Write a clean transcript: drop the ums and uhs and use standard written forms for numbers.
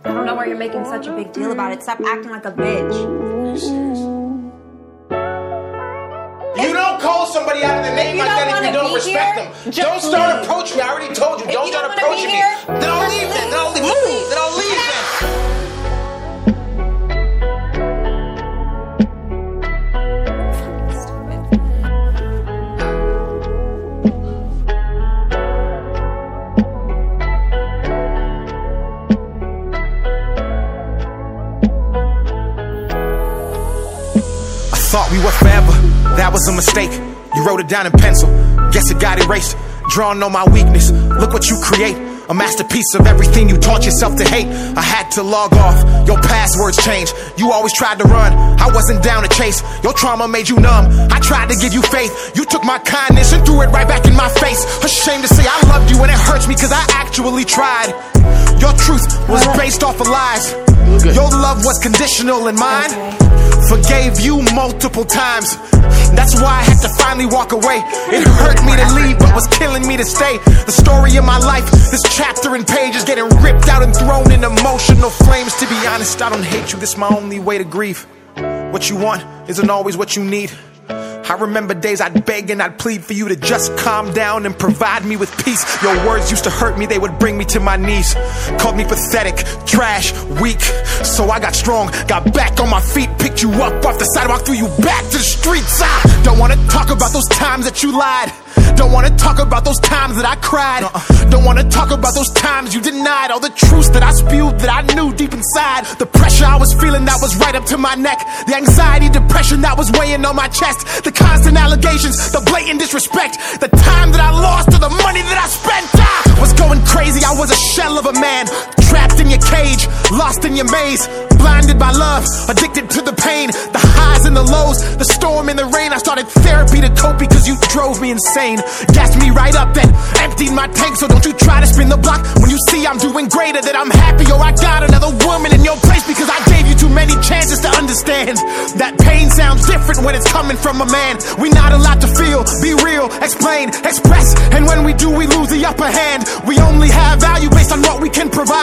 I don't know why you're making such a big deal about it. Stop acting like a bitch. You don't call somebody out of the name like that if you don't respect them. Don't start approaching me. I already told you. Don't start approaching me. Then I'll leave then. Then I'll leave. Move. Then I'll leave then. Thought we were forever, that was a mistake. You wrote it down in pencil, guess it got erased. Drawn on my weakness, look what you create. A masterpiece of everything you taught yourself to hate. I had to log off, your passwords changed. You always tried to run, I wasn't down to chase. Your trauma made you numb, I tried to give you faith. You took my kindness and threw it right back in my face. Ashamed to say I loved you and it hurts me cause I actually tried. Your truth was based off of lies. Your love was conditional and mine forgave you multiple times. That's why I had to finally walk away. It hurt me to leave but was killing me to stay. The story of my life, this chapter and page is getting ripped out and thrown in emotional flames. To be honest, I don't hate you, this is my only way to grieve. What you want isn't always what you need. I remember days I'd beg and I'd plead for you to just calm down and provide me with peace. Your words used to hurt me, they would bring me to my knees. Called me pathetic, trash, weak. So I got strong, got back on my feet, picked you up off the sidewalk, threw you back to the streets. I don't wanna talk about those times that you lied. Don't wanna talk about those times that I cried. Don't wanna talk about those times you denied all the truths that I spewed that I knew deep inside. The pressure I was feeling that was right up to my neck. The anxiety, depression that was weighing on my chest. The constant allegations, the blatant disrespect. The time that I lost to the money that I spent. I was going crazy, I was a shell of a man. Trapped in your cage, lost in your maze. Blinded by love, addicted to the pain. The highs and the lows, the storm and the rain. I started therapy to cope because you drove me insane. Gassed me right up, then emptied my tank. So don't you try to spin the block when you see I'm doing greater. That I'm happy or I got another woman in your place. Because I gave you too many chances to understand that pain sounds different when it's coming from a man. We not allowed to feel, be real, explain, express. And when we do, we lose the upper hand. We only have value based on what we can provide.